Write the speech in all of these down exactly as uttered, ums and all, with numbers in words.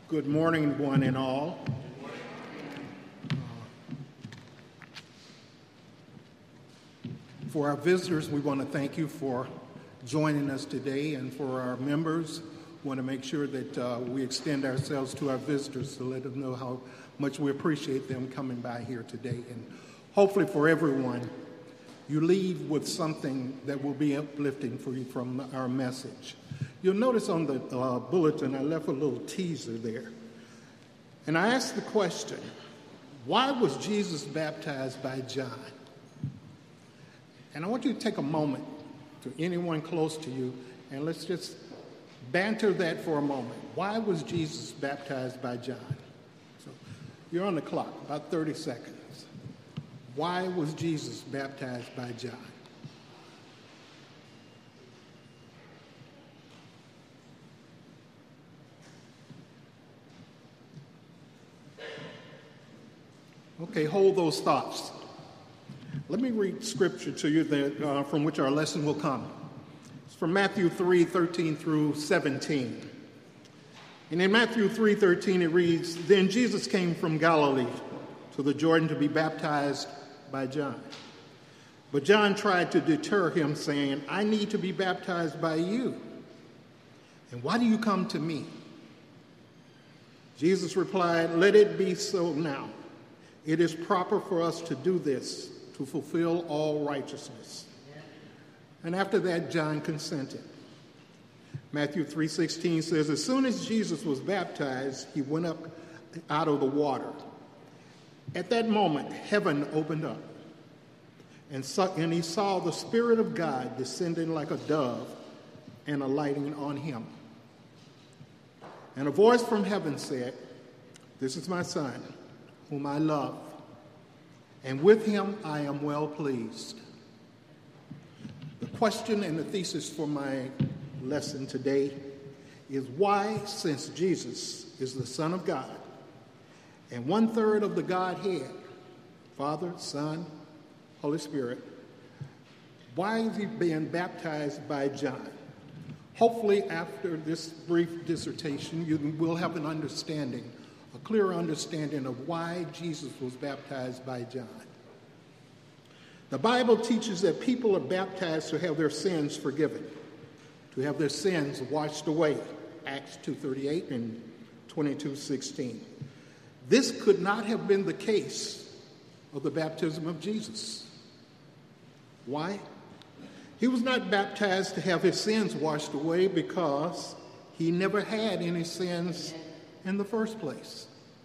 Good morning, one and all. For our visitors, we want to thank you for joining us today, and for our members, we want to make sure that uh, we extend ourselves to our visitors to let them know how much we appreciate them coming by here today. And hopefully for everyone, you leave with something that will be uplifting for you from our message. You'll notice on the uh, bulletin, I left a little teaser there. And I asked the question, why was Jesus baptized by John? And I want you to take a moment to anyone close to you, and let's just banter that for a moment. Why was Jesus baptized by John? So you're on the clock, about thirty seconds. Why was Jesus baptized by John? Okay, hold those thoughts. Let me read scripture to you that, uh, from which our lesson will come. It's from Matthew three, thirteen through seventeen. And in Matthew three, thirteen, it reads, "Then Jesus came from Galilee to the Jordan to be baptized by John. But John tried to deter him, saying, 'I need to be baptized by you. And why do you come to me?' Jesus replied, 'Let it be so now. It is proper for us to do this, to fulfill all righteousness.' And after that, John consented." Matthew three sixteen says, "As soon as Jesus was baptized, he went up out of the water. At that moment, heaven opened up, and, so, and he saw the Spirit of God descending like a dove and alighting on him. And a voice from heaven said, 'This is my Son, whom I love, and with him I am well pleased.'" The question and the thesis for my lesson today is why, since Jesus is the Son of God and one-third of the Godhead, Father, Son, Holy Spirit, why is he being baptized by John? Hopefully, after this brief dissertation, you will have an understanding, a clear understanding of why Jesus was baptized by John. The Bible teaches that people are baptized to have their sins forgiven, to have their sins washed away, Acts two thirty-eight and twenty-two sixteen. This could not have been the case of the baptism of Jesus. Why? He was not baptized to have his sins washed away because he never had any sins in the first place.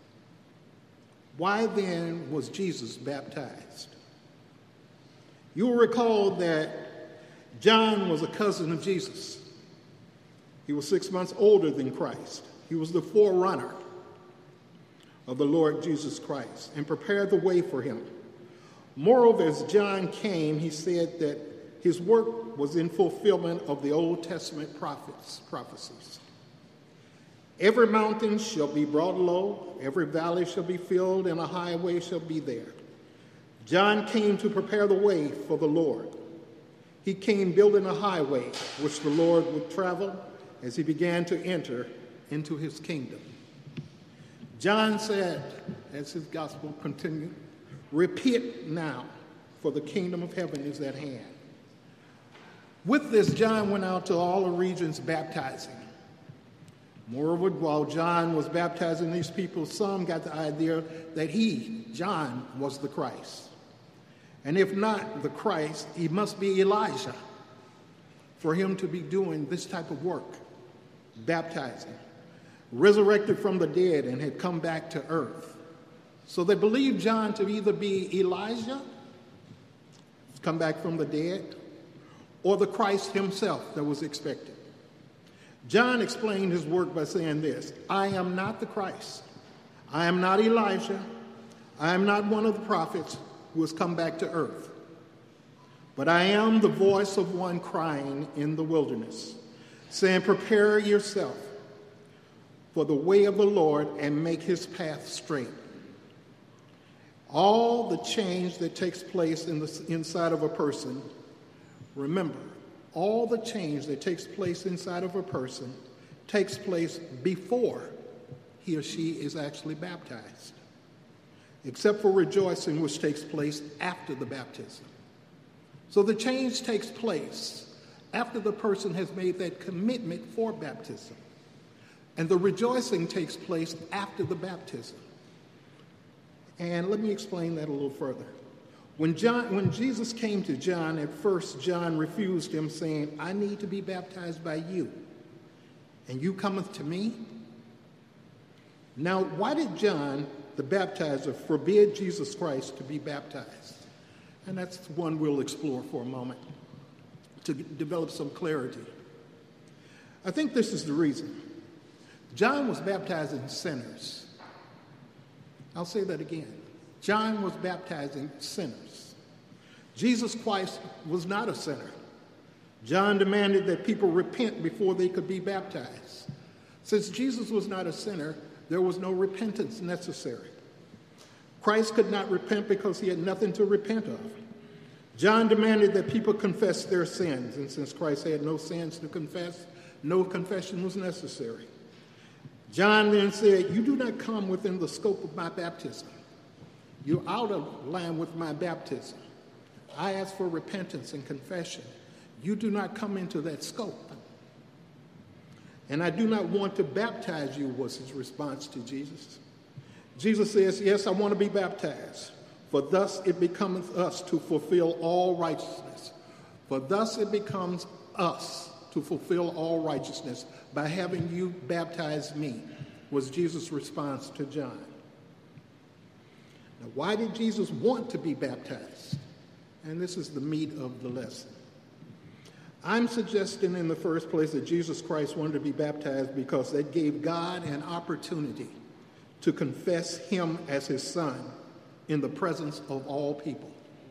Why then was Jesus baptized? You will recall that John was a cousin of Jesus. He was six months older than Christ. He was the forerunner of the Lord Jesus Christ and prepared the way for him. Moreover, as John came, he said that his work was in fulfillment of the Old Testament prophets, prophecies. "Every mountain shall be brought low, every valley shall be filled, and a highway shall be there." John came to prepare the way for the Lord. He came building a highway which the Lord would travel as he began to enter into his kingdom. John said, as his gospel continued, "Repent now, for the kingdom of heaven is at hand." With this, John went out to all the regions baptizing. Moreover, while John was baptizing these people, some got the idea that he, John, was the Christ. And if not the Christ, he must be Elijah for him to be doing this type of work, baptizing, resurrected from the dead and had come back to earth. So they believed John to either be Elijah, come back from the dead, or the Christ himself that was expected. John explained his work by saying this, "I am not the Christ. I am not Elijah. I am not one of the prophets who has come back to earth. But I am the voice of one crying in the wilderness, saying, 'Prepare yourself for the way of the Lord and make his path straight.'" All the change that takes place in the inside of a person, remember, all the change that takes place inside of a person takes place before he or she is actually baptized, except for rejoicing, which takes place after the baptism. So the change takes place after the person has made that commitment for baptism. And the rejoicing takes place after the baptism. And let me explain that a little further. When John, when Jesus came to John, at first John refused him, saying, I need to be baptized by you, and you cometh to me? Now, why did John, the baptizer, forbid Jesus Christ to be baptized? And that's one we'll explore for a moment to develop some clarity. I think this is the reason. John was baptizing sinners. I'll say that again. John was baptizing sinners. Jesus Christ was not a sinner. John demanded that people repent before they could be baptized. Since Jesus was not a sinner, there was no repentance necessary. Christ could not repent because he had nothing to repent of. John demanded that people confess their sins, and since Christ had no sins to confess, no confession was necessary. John then said, you do not come within the scope of my baptism. You're out of line with my baptism. I ask for repentance and confession. You do not come into that scope. And I do not want to baptize you, was his response to Jesus. Jesus says, yes, I want to be baptized, for thus it becomes us to fulfill all righteousness. For thus it becomes us to fulfill all righteousness by having you baptize me, was Jesus' response to John. Now, why did Jesus want to be baptized? And this is the meat of the lesson. I'm suggesting in the first place that Jesus Christ wanted to be baptized because that gave God an opportunity to confess him as his son in the presence of all people.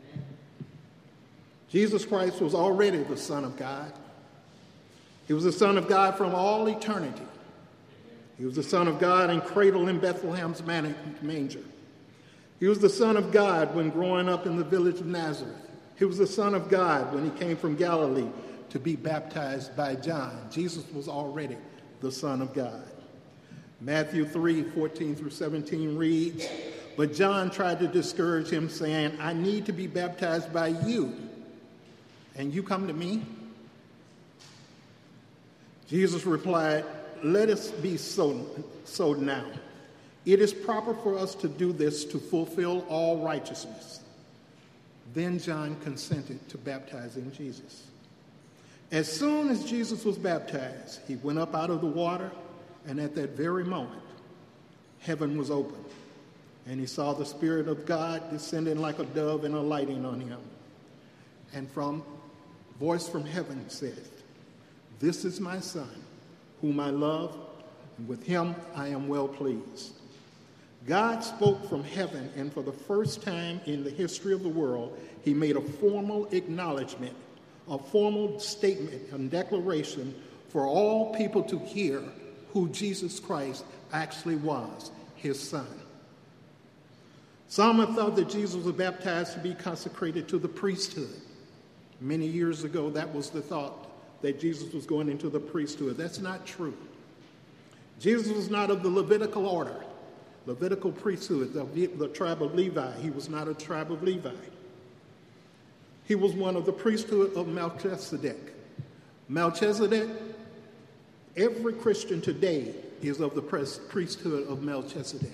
Jesus Christ was already the Son of God. He was the Son of God from all eternity. He was the Son of God and cradled in Bethlehem's manger. He was the Son of God when growing up in the village of Nazareth. He was the Son of God when he came from Galilee to be baptized by John. Jesus was already the Son of God. Matthew three, fourteen through seventeen reads, but John tried to discourage him, saying, I need to be baptized by you, and you come to me? Jesus replied, let us be so, so now. It is proper for us to do this to fulfill all righteousness. Then John consented to baptizing Jesus. As soon as Jesus was baptized, he went up out of the water, and at that very moment, heaven was opened, and he saw the Spirit of God descending like a dove and alighting on him. And from voice from heaven said, this is my Son, whom I love, and with him I am well pleased. God spoke from heaven, and for the first time in the history of the world, he made a formal acknowledgement, a formal statement and declaration for all people to hear who Jesus Christ actually was, his Son. Some have thought that Jesus was baptized to be consecrated to the priesthood. Many years ago, that was the thought, that Jesus was going into the priesthood. That's not true. Jesus was not of the Levitical order, Levitical priesthood, the, the tribe of Levi. He was not a tribe of Levi. He was one of the priesthood of Melchizedek. Melchizedek, every Christian today is of the priesthood of Melchizedek.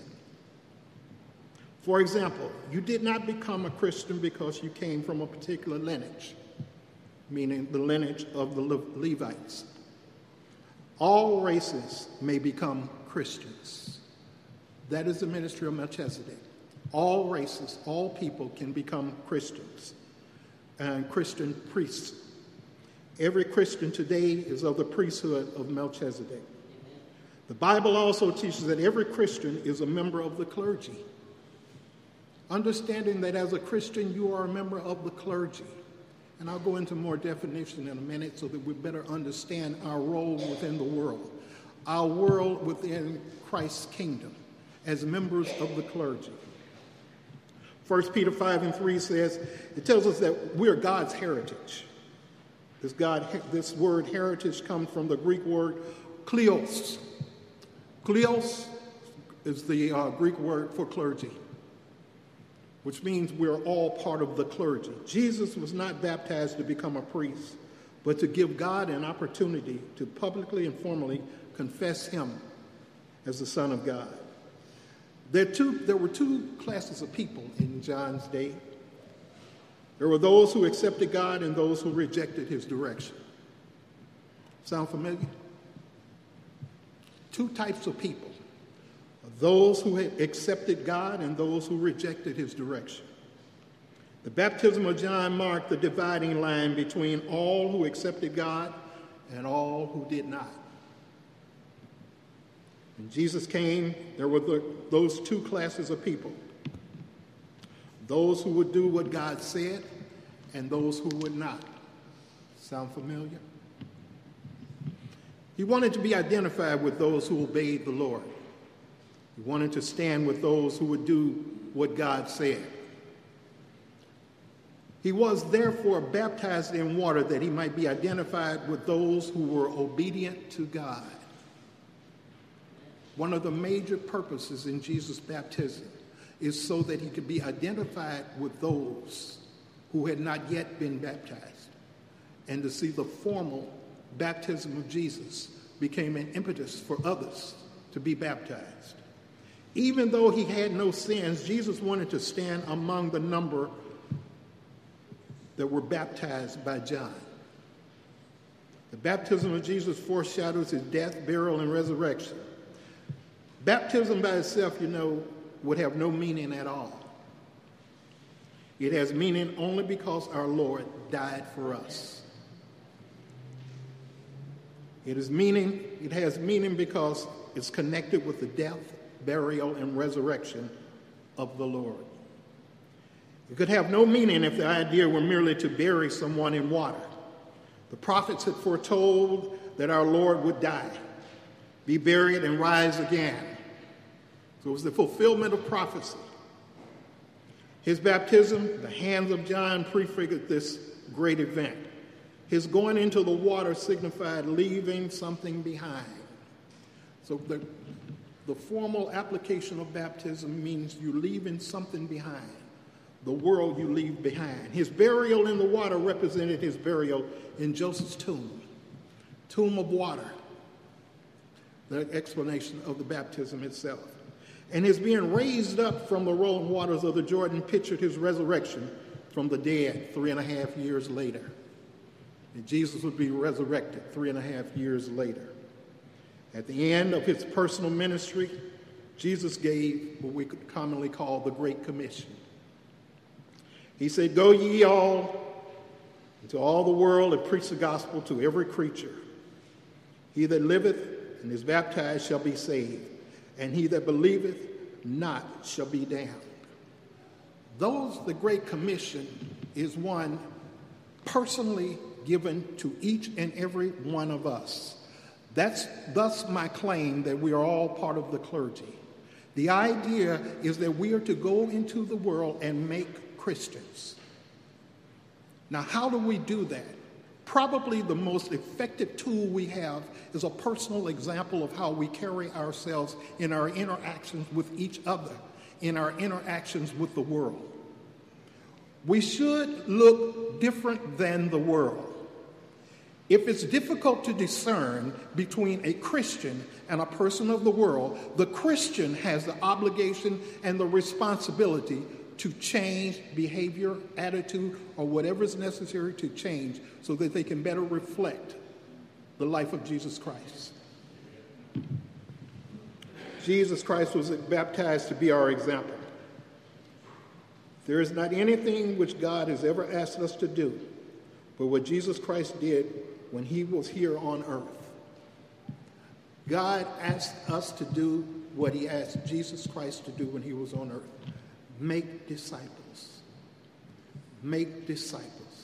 For example, you did not become a Christian because you came from a particular lineage, meaning the lineage of the Le- Levites. All races may become Christians. That is the ministry of Melchizedek. All races, all people can become Christians and Christian priests. Every Christian today is of the priesthood of Melchizedek. The Bible also teaches that every Christian is a member of the clergy. Understanding that as a Christian, you are a member of the clergy. And I'll go into more definition in a minute so that we better understand our role within the world, our world within Christ's kingdom as members of the clergy. First Peter five and three says, it tells us that we're God's heritage. This, God, this word heritage comes from the Greek word kleos. Kleos is the uh, Greek word for clergy, which means we're all part of the clergy. Jesus was not baptized to become a priest, but to give God an opportunity to publicly and formally confess him as the Son of God. There, two, there were two classes of people in John's day. There were those who accepted God and those who rejected his direction. Sound familiar? Two types of people. Those who had accepted God and those who rejected his direction. The baptism of John marked the dividing line between all who accepted God and all who did not. When Jesus came, there were the, those two classes of people. Those who would do what God said and those who would not. Sound familiar? He wanted to be identified with those who obeyed the Lord. He wanted to stand with those who would do what God said. He was therefore baptized in water that he might be identified with those who were obedient to God. One of the major purposes in Jesus' baptism is so that he could be identified with those who had not yet been baptized, and to see the formal baptism of Jesus became an impetus for others to be baptized. Even though he had no sins, Jesus wanted to stand among the number that were baptized by John. The baptism of Jesus foreshadows his death, burial, and resurrection. Baptism by itself, you know, would have no meaning at all. It has meaning only because our Lord died for us. It is meaning, it has meaning because it's connected with the death, burial, and resurrection of the Lord. It could have no meaning if the idea were merely to bury someone in water. The prophets had foretold that our Lord would die, be buried, and rise again. So it was the fulfillment of prophecy. His baptism, the hands of John, prefigured this great event. His going into the water signified leaving something behind. So the, the formal application of baptism means you leaving something behind. The world you leave behind. His burial in the water represented his burial in Joseph's tomb, tomb of water, the explanation of the baptism itself. And his being raised up from the rolling waters of the Jordan pictured his resurrection from the dead three and a half years later. And Jesus would be resurrected three and a half years later. At the end of his personal ministry, Jesus gave what we could commonly call the Great Commission. He said, "Go ye all into all the world and preach the gospel to every creature. He that liveth and is baptized shall be saved, and he that believeth not shall be damned." Those, the Great Commission, is one personally given to each and every one of us. That's thus my claim that we are all part of the clergy. The idea is that we are to go into the world and make Christians. Now, how do we do that? Probably the most effective tool we have is a personal example of how we carry ourselves in our interactions with each other, in our interactions with the world. We should look different than the world. If it's difficult to discern between a Christian and a person of the world, the Christian has the obligation and the responsibility to change behavior, attitude, or whatever is necessary to change so that they can better reflect the life of Jesus Christ. Jesus Christ was baptized to be our example. There is not anything which God has ever asked us to do but what Jesus Christ did when he was here on earth. God asked us to do what he asked Jesus Christ to do when he was on earth. Make disciples. Make disciples.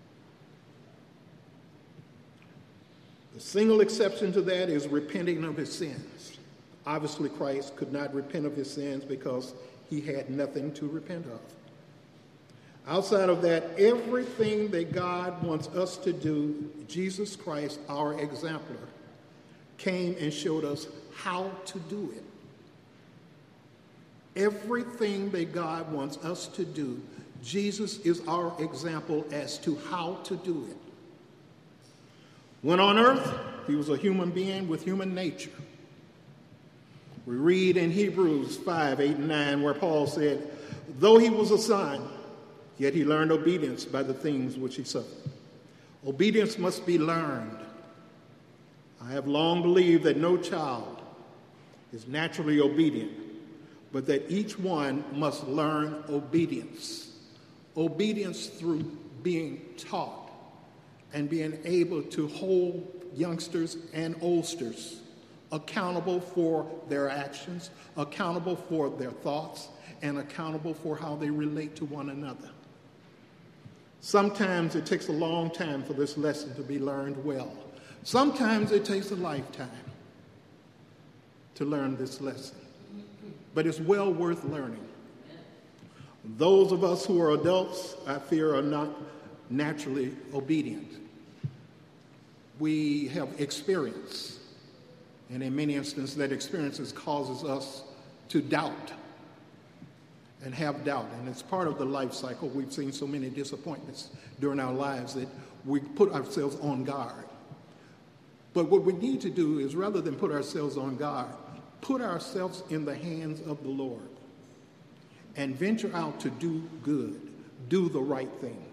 The single exception to that is repenting of his sins. Obviously, Christ could not repent of his sins because he had nothing to repent of. Outside of that, everything that God wants us to do, Jesus Christ, our exemplar, came and showed us how to do it. Everything that God wants us to do, Jesus is our example as to how to do it. When on earth, he was a human being with human nature. We read in Hebrews five, eight, and nine where Paul said, though he was a son, yet he learned obedience by the things which he suffered. Obedience must be learned. I have long believed that no child is naturally obedient, but that each one must learn obedience. Obedience through being taught and being able to hold youngsters and oldsters accountable for their actions, accountable for their thoughts, and accountable for how they relate to one another. Sometimes it takes a long time for this lesson to be learned well. Sometimes it takes a lifetime to learn this lesson. But it's well worth learning. Those of us who are adults, I fear, are not naturally obedient. We have experience, and in many instances that experience causes us to doubt and have doubt. And it's part of the life cycle. We've seen so many disappointments during our lives that we put ourselves on guard. But what we need to do is, rather than put ourselves on guard, put ourselves in the hands of the Lord and venture out to do good, do the right thing.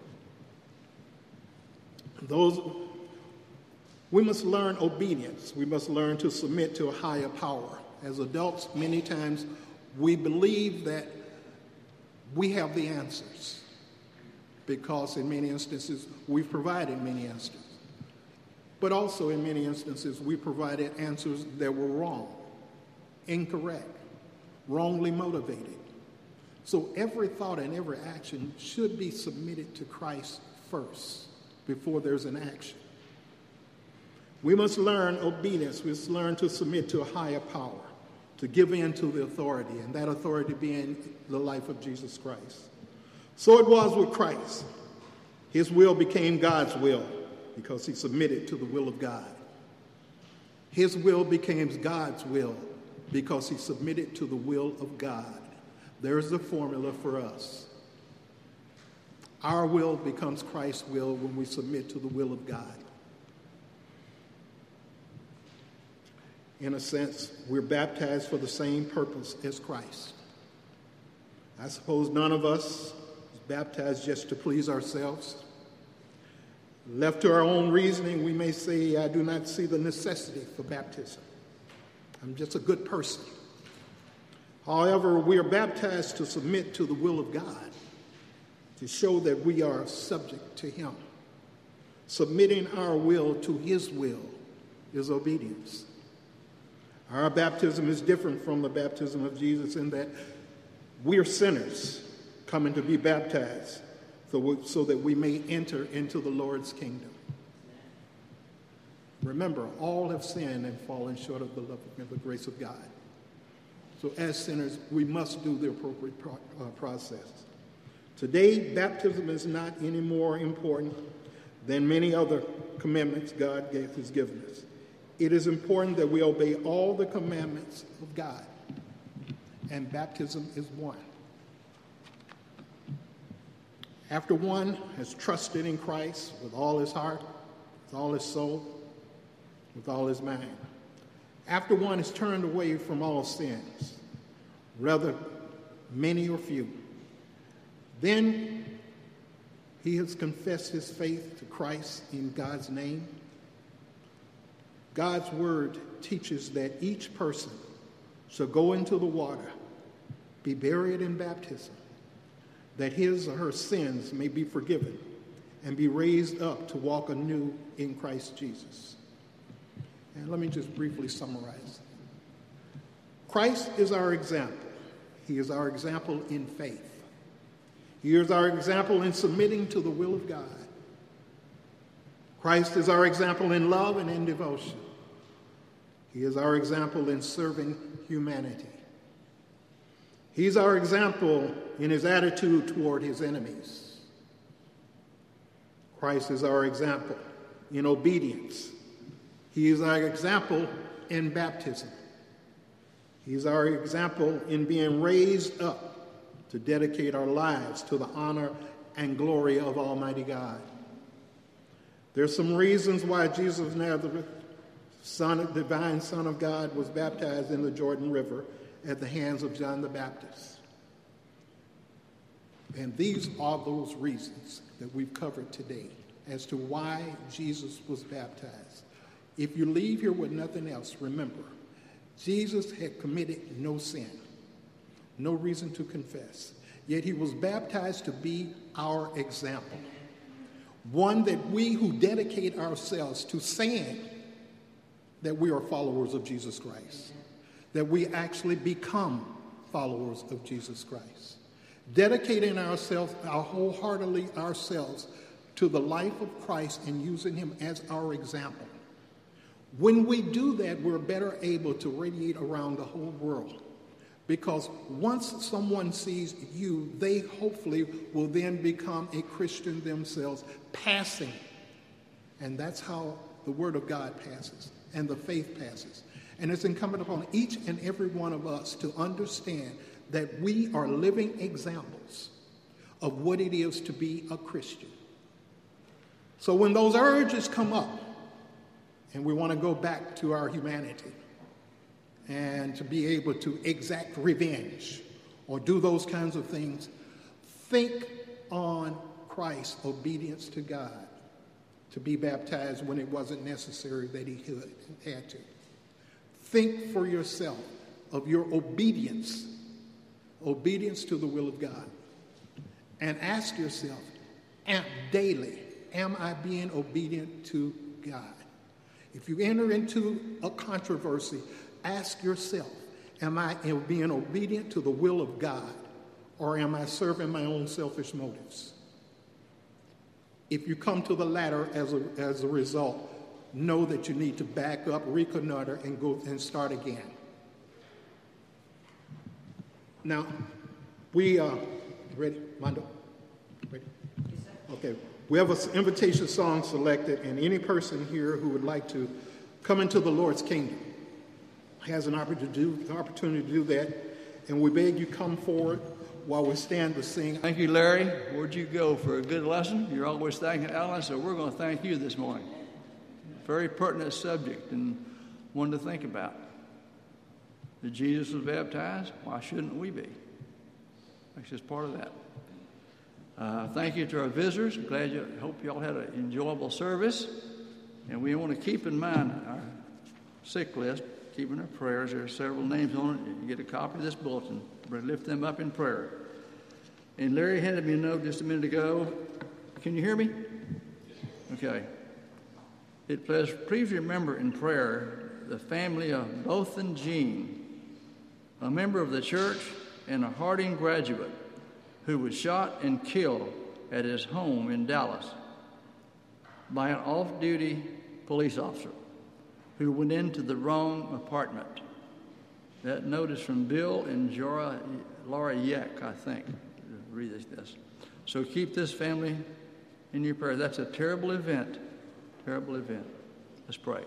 Those, we must learn obedience. We must learn to submit to a higher power. As adults, many times we believe that we have the answers because in many instances we've provided many answers. But also in many instances we provided answers that were wrong, incorrect, wrongly motivated. So every thought and every action should be submitted to Christ first before there's an action. We must learn obedience. We must learn to submit to a higher power, to give in to the authority, and that authority being the life of Jesus Christ. So it was with Christ. His will became God's will because he submitted to the will of God. His will became God's will because he submitted to the will of God. There's the formula for us. Our will becomes Christ's will when we submit to the will of God. In a sense, we're baptized for the same purpose as Christ. I suppose none of us is baptized just to please ourselves. Left to our own reasoning, we may say, I do not see the necessity for baptism. I'm just a good person. However, we are baptized to submit to the will of God, to show that we are subject to him. Submitting our will to his will is obedience. Our baptism is different from the baptism of Jesus in that we are sinners coming to be baptized so, we, so that we may enter into the Lord's kingdom. Remember, all have sinned and fallen short of the love and the grace of God. So as sinners, we must do the appropriate pro- uh, process. Today, baptism is not any more important than many other commandments God gave, has given us. It is important that we obey all the commandments of God, and baptism is one. After one has trusted in Christ with all his heart, with all his soul, with all his mind. After one has turned away from all sins, whether many or few, then he has confessed his faith to Christ in God's name. God's word teaches that each person shall go into the water, be buried in baptism, that his or her sins may be forgiven and be raised up to walk anew in Christ Jesus. And let me just briefly summarize. Christ is our example. He is our example in faith. He is our example in submitting to the will of God. Christ is our example in love and in devotion. He is our example in serving humanity. He's our example in his attitude toward his enemies. Christ is our example in obedience. He is our example in baptism. He's our example in being raised up to dedicate our lives to the honor and glory of Almighty God. There's some reasons why Jesus of Nazareth, Son, divine Son of God, was baptized in the Jordan River at the hands of John the Baptist. And these are those reasons that we've covered today as to why Jesus was baptized. If you leave here with nothing else, remember, Jesus had committed no sin, no reason to confess. Yet he was baptized to be our example. One that we who dedicate ourselves to saying that we are followers of Jesus Christ, that we actually become followers of Jesus Christ. Dedicating ourselves, our wholeheartedly ourselves to the life of Christ and using him as our example. When we do that, we're better able to radiate around the whole world. Because once someone sees you, they hopefully will then become a Christian themselves, passing. And that's how the Word of God passes and the faith passes. And it's incumbent upon each and every one of us to understand that we are living examples of what it is to be a Christian. So when those urges come up, and we want to go back to our humanity, and to be able to exact revenge or do those kinds of things, think on Christ's obedience to God to be baptized when it wasn't necessary that he could, had to. Think for yourself of your obedience, obedience to the will of God. And ask yourself, am, daily, am I being obedient to God? If you enter into a controversy, ask yourself, am I being obedient to the will of God, or am I serving my own selfish motives? If you come to the latter as a, as a result, know that you need to back up, reconnoiter, and go and start again. Now, we are, ready, Mondo? Ready? Okay. We have an invitation song selected, and any person here who would like to come into the Lord's kingdom has an opportunity to do, opportunity to do that, and we beg you come forward while we stand to sing. Thank you, Larry. Where'd you go for a good lesson? You're always thanking Alan, so we're going to thank you this morning. Very pertinent subject and one to think about. That Jesus was baptized, why shouldn't we be? That's just part of that. Uh, thank you to our visitors. Glad you hope you all had an enjoyable service. And we want to keep in mind our sick list, keeping our prayers. There are several names on it. You get a copy of this bulletin. We lift them up in prayer. And Larry handed me a note just a minute ago. Can you hear me? Okay. It says, please remember in prayer the family of Bothan Jean, a member of the church and a Harding graduate, who was shot and killed at his home in Dallas by an off-duty police officer who went into the wrong apartment. That note is from Bill and Jora, Laura Yeck, I think. Read this. So keep this family in your prayer. That's a terrible event. Terrible event. Let's pray.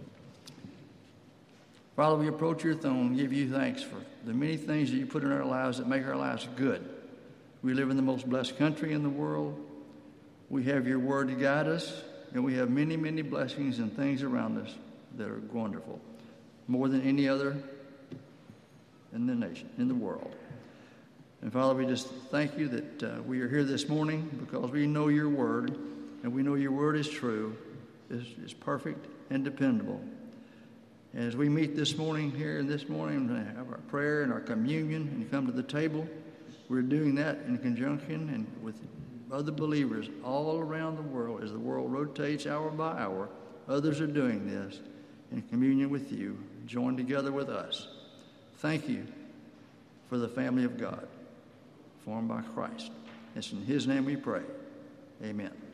Father, we approach your throne and give you thanks for the many things that you put in our lives that make our lives good. We live in the most blessed country in the world. We have your word to guide us, and we have many, many blessings and things around us that are wonderful, more than any other in the nation, in the world. And Father, we just thank you that uh, we are here this morning because we know your word, and we know your word is true, is, is perfect and dependable. And as we meet this morning here and this morning, we have our prayer and our communion, and you come to the table, we're doing that in conjunction and with other believers all around the world. As the world rotates hour by hour, others are doing this in communion with you, joined together with us. Thank you for the family of God, formed by Christ. It's in his name we pray. Amen.